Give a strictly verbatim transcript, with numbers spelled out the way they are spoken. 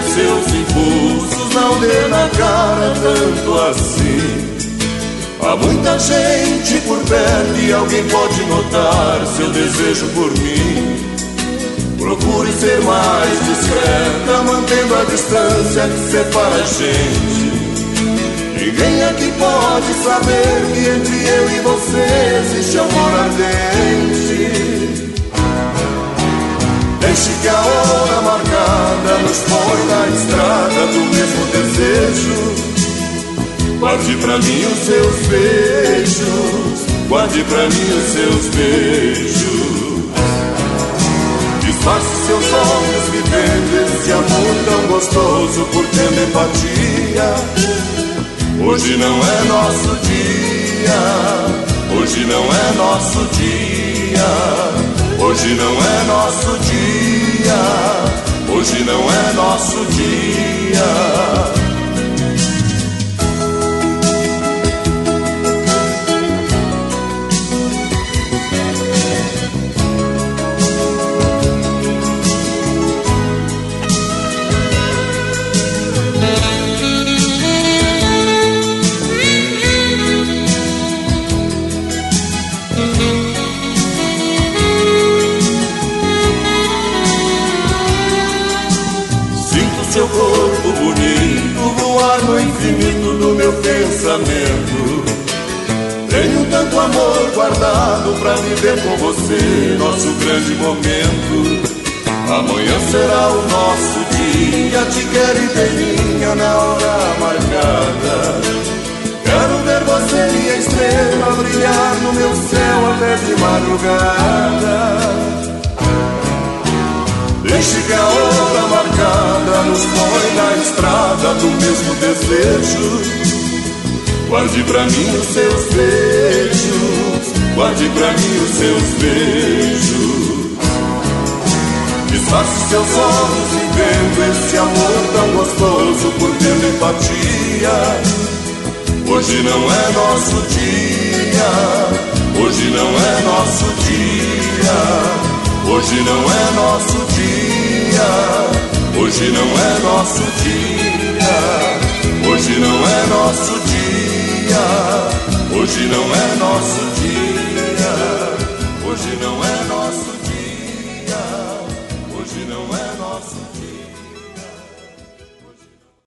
seus impulsos, não dê na cara tanto assim. Há muita gente por perto e alguém pode notar seu desejo por mim. Procure ser mais discreta, mantendo a distância que separa a gente. Ninguém aqui pode saber que entre eu e você existe amor ardente. Deixe que a hora marcada nos põe na estrada do mesmo desejo. Guarde pra mim os seus beijos, guarde pra mim os seus beijos. Disfarce seus olhos vivendo esse amor tão gostoso, por tendo empatia. Hoje não é nosso dia, hoje não é nosso dia, hoje não é nosso dia, hoje não é nosso dia. Seu corpo bonito voar no infinito do meu pensamento. Tenho tanto amor guardado pra viver com você nosso grande momento. Amanhã será o nosso dia, te quero inteirinha na hora marcada. Quero ver você, minha estrela, brilhar no meu céu até de madrugada. Deixe que a hora marcada nos põe na estrada do mesmo desejo. Guarde pra mim os seus beijos, guarde pra mim os seus beijos. Disfarce seus olhos vivendo esse amor tão gostoso, por tendo empatia. Hoje não é nosso dia, hoje não é nosso dia. Hoje não é nosso dia, hoje não é nosso dia, hoje não é nosso dia, hoje não é nosso dia, hoje não é nosso dia, hoje não é nosso dia.